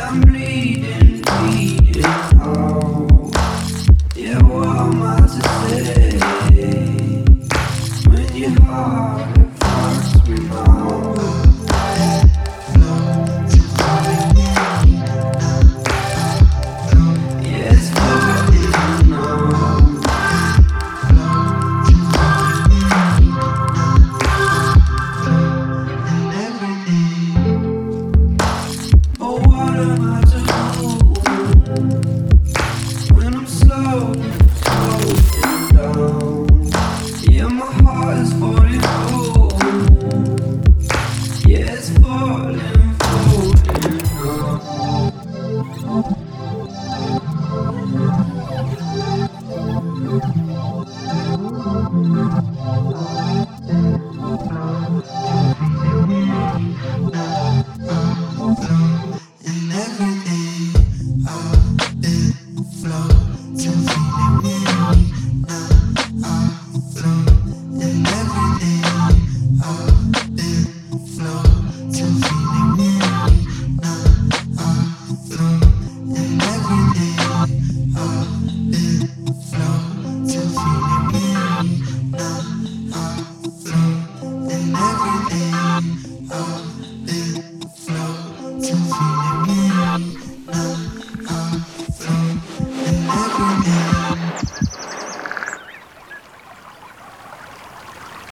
I'm bleeding, bleeding. Oh, yeah, what am I to say when your heart fucks me now? Yeah, it's falling now. Oh, what am I to do when I'm slow, slowing down? Yeah, my heart is falling cold. Yeah, it's falling, falling now.